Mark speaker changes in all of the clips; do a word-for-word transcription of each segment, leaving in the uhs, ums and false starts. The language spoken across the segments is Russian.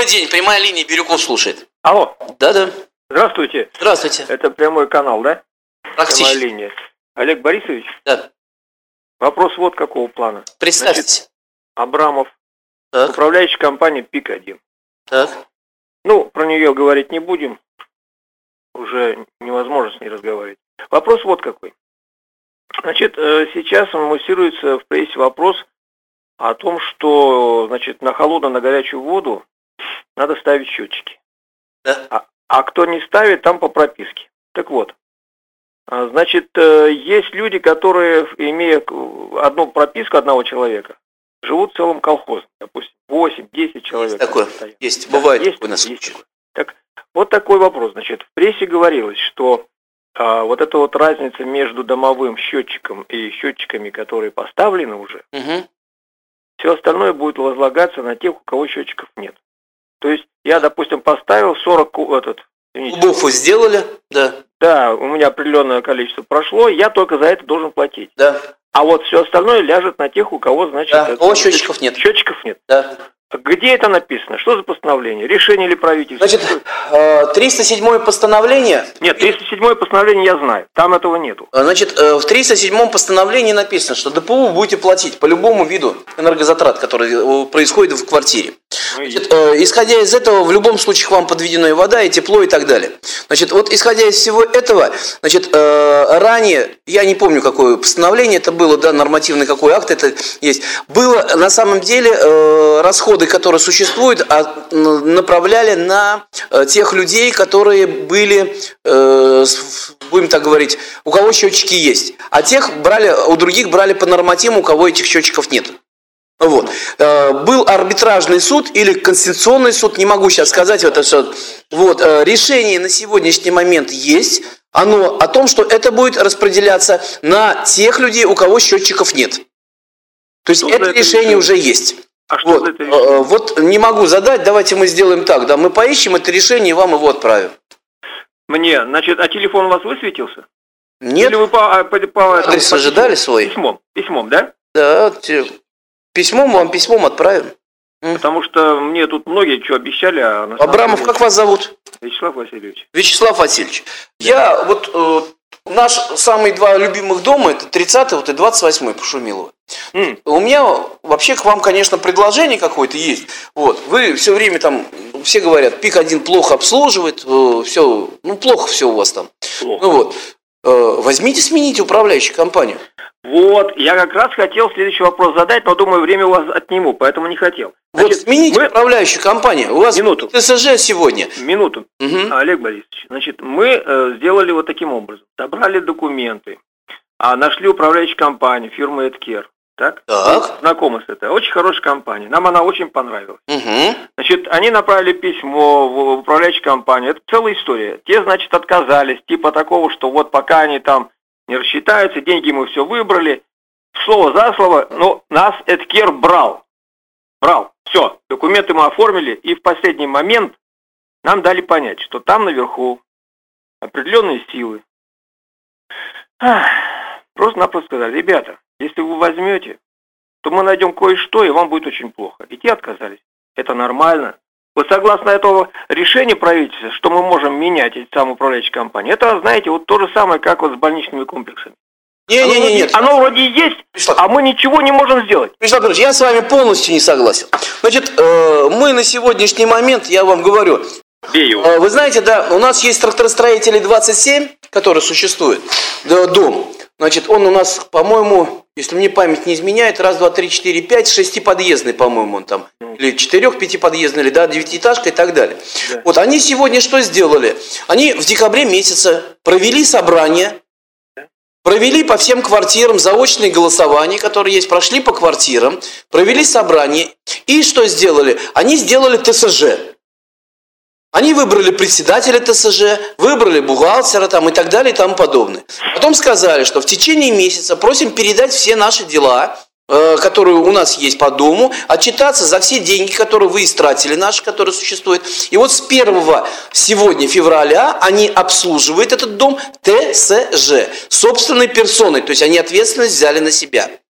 Speaker 1: Добрый день, прямая линия, Бирюков слушает.
Speaker 2: Алло.
Speaker 1: Да-да.
Speaker 2: Здравствуйте.
Speaker 1: Здравствуйте.
Speaker 2: Это прямой канал, да?
Speaker 1: Практически.
Speaker 2: Прямая линия. Олег Борисович?
Speaker 1: Да.
Speaker 2: Вопрос вот какого плана.
Speaker 1: Представьтесь.
Speaker 2: Значит, Абрамов,
Speaker 1: так.
Speaker 2: управляющая компания пик один.
Speaker 1: Так.
Speaker 2: Ну, про нее говорить не будем. Уже невозможно с ней разговаривать. Вопрос вот какой. Значит, сейчас муссируется в прессе вопрос о том, что, значит, на холодную, на горячую воду надо ставить счетчики.
Speaker 1: Да.
Speaker 2: А, а кто не ставит, там по прописке. Так вот, значит, есть люди, которые, имея одну прописку одного человека, живут целым колхозом, допустим, восемь-десять человек.
Speaker 1: Есть такое,
Speaker 2: стоят.
Speaker 1: есть, бывает
Speaker 2: да, есть,
Speaker 1: такое на
Speaker 2: есть
Speaker 1: случай.
Speaker 2: такое. Так, вот такой вопрос. Значит, в прессе говорилось, что а, вот эта вот разница между домовым счетчиком и счетчиками, которые поставлены уже,
Speaker 1: угу.
Speaker 2: все остальное будет возлагаться на тех, у кого счетчиков нет. То есть я, допустим, поставил сорок этот...
Speaker 1: Кубов вы сделали, да.
Speaker 2: Да, у меня определенное количество прошло, я только за это должен платить.
Speaker 1: Да.
Speaker 2: А вот все остальное ляжет на тех, у кого, значит...
Speaker 1: Да,
Speaker 2: это,
Speaker 1: у кого счетчиков нет.
Speaker 2: Счетчиков нет.
Speaker 1: Да.
Speaker 2: Где это написано? Что за постановление? Решение ли правительства?
Speaker 1: Значит, триста седьмое постановление...
Speaker 2: Нет, триста седьмое постановление я знаю, там этого нету.
Speaker 1: Значит, в триста седьмом постановлении написано, что ДПУ вы будете платить по любому виду энергозатрат, который происходит в квартире. Значит, исходя из этого, в любом случае к вам подведена и вода, и тепло, и так далее. Значит, вот исходя из всего этого, значит, ранее, я не помню, какое постановление это было, да, нормативный какой акт это есть, было на самом деле расходы, которые существуют, направляли на тех людей, которые были, будем так говорить, у кого счетчики есть, а тех брали, у других брали по нормативу, у кого этих счетчиков нет. Вот. Был арбитражный суд или конституционный суд, не могу сейчас сказать, вот, вот, решение на сегодняшний момент есть, оно о том, что это будет распределяться на тех людей, у кого счетчиков нет. То есть это, это решение, решение уже есть.
Speaker 2: А что
Speaker 1: вот.
Speaker 2: это решение?
Speaker 1: Вот не могу задать, давайте мы сделаем так, да, мы поищем это решение и вам его отправим.
Speaker 2: Мне, значит, а телефон у вас высветился?
Speaker 1: Нет.
Speaker 2: Или вы по, по, по
Speaker 1: адрес этому, ожидали свой?
Speaker 2: Письмом, письмом, да?
Speaker 1: Да, письмом вам письмом отправим.
Speaker 2: Потому что мне тут многие что обещали, а... На
Speaker 1: Абрамов, деле... как вас зовут?
Speaker 2: Вячеслав Васильевич.
Speaker 1: Вячеслав Васильевич. Я вот... Э, наш самые два любимых дома, это тридцатый вот, и двадцать восьмой по Шумилову. Mm. У меня вообще к вам, конечно, предложение какое-то есть. Вот. Вы все время там, все говорят, пик один плохо обслуживает, э, все, ну плохо все у вас там. Плохо. Ну вот. Э, возьмите, смените управляющую компанию.
Speaker 2: Вот, я как раз хотел следующий вопрос задать, но думаю, время у вас отниму, поэтому не хотел.
Speaker 1: Значит, вот смените мы... управляющую компанию. У вас
Speaker 2: Минуту.
Speaker 1: ТСЖ сегодня.
Speaker 2: Минуту. Угу. Олег Борисович, значит, мы э, сделали вот таким образом. Собрали документы, а нашли управляющую компанию, фирму Эдкер. Так?
Speaker 1: Так.
Speaker 2: Знакомы с этой. Очень хорошая компания. Нам она очень понравилась.
Speaker 1: Угу.
Speaker 2: Значит, они направили письмо в управляющую компанию. Это целая история. Те, значит, отказались. Типа такого, что вот пока они там не рассчитаются, деньги мы все выбрали. Слово за слово, но нас Эдкер брал. Брал. Все, документы мы оформили, и в последний момент нам дали понять, что там наверху определенные силы. Ах, просто-напросто сказали, ребята, если вы возьмете, то мы найдем кое-что, и вам будет очень плохо. И те отказались. Это нормально. Вот согласно этого решения правительства, что мы можем менять эти самые управляющие компании, это, знаете, вот то же самое, как вот с больничными комплексами.
Speaker 1: Не,
Speaker 2: оно,
Speaker 1: не, не,
Speaker 2: вроде,
Speaker 1: нет.
Speaker 2: оно вроде есть, Вячеслав, а мы ничего не можем сделать.
Speaker 1: Вячеслав Петрович, я с вами полностью не согласен. Значит, э, мы на сегодняшний момент, я вам говорю, э, вы знаете, да, у нас есть тракторостроители двадцать семь, который существует, да, дом. Значит, он у нас, по-моему, если мне память не изменяет, раз, два, три, четыре, пять, шестиподъездный, по-моему, он там, или четырех, пятиподъездный, или, да, девятиэтажка и так далее. Да. Вот они сегодня что сделали? Они в декабре месяце провели собрание, провели по всем квартирам заочные голосования, которые есть, прошли по квартирам, провели собрание, и что сделали? Они сделали ТСЖ. Они выбрали председателя ТСЖ, выбрали бухгалтера там, и так далее и тому подобное. Потом сказали, что в течение месяца просим передать все наши дела, э, которые у нас есть по дому, отчитаться за все деньги, которые вы истратили наши, которые существуют. И вот с первого сегодня февраля они обслуживают этот дом ТСЖ собственной персоной, то есть они ответственность взяли на себя.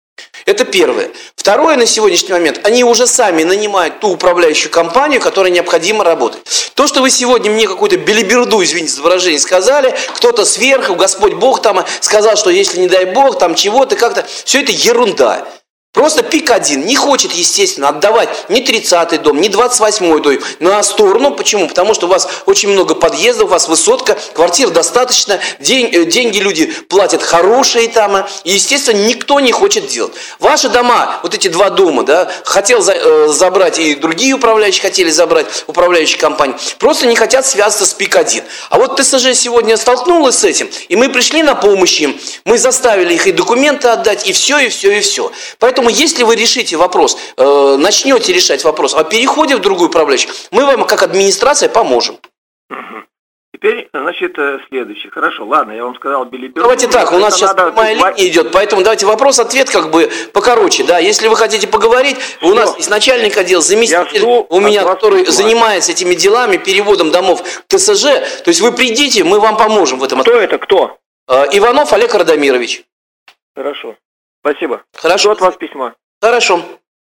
Speaker 1: Это первое. Второе, на сегодняшний момент, они уже сами нанимают ту управляющую компанию, которая необходимо работать. То, что вы сегодня мне какую-то белиберду, извините за выражение, сказали, кто-то сверху, Господь Бог там сказал, что если не дай Бог, там чего-то как-то, все это ерунда. Просто ПИК один не хочет, естественно, отдавать ни тридцатый дом, ни двадцать восьмой дом на сторону. Почему? Потому что у вас очень много подъездов, у вас высотка, квартир достаточно, день, деньги люди платят хорошие там, и, естественно, никто не хочет делать. Ваши дома, вот эти два дома, да, хотел за, э, забрать, и другие управляющие хотели забрать, управляющие компании, просто не хотят связаться с ПИК один. А вот ТСЖ сегодня столкнулась с этим, и мы пришли на помощь им, мы заставили их и документы отдать, и все, и все, и все. Поэтому если вы решите вопрос, э, начнете решать вопрос о переходе в другую управляющую, мы вам как администрация поможем.
Speaker 2: Угу. Теперь, значит, следующий. Хорошо, ладно, я вам сказал билиберду.
Speaker 1: Давайте так, у нас сейчас прямая линия идет, поэтому давайте вопрос-ответ как бы покороче. Да, если вы хотите поговорить, у нас есть начальник отдела, заместитель у меня, который занимается этими делами, переводом домов в ТСЖ. То есть вы придите, мы вам поможем в этом.
Speaker 2: Кто это, кто?
Speaker 1: Э, Иванов Олег Радомирович.
Speaker 2: Хорошо. Спасибо.
Speaker 1: Хорошо.
Speaker 2: Жду от вас письма.
Speaker 1: Хорошо.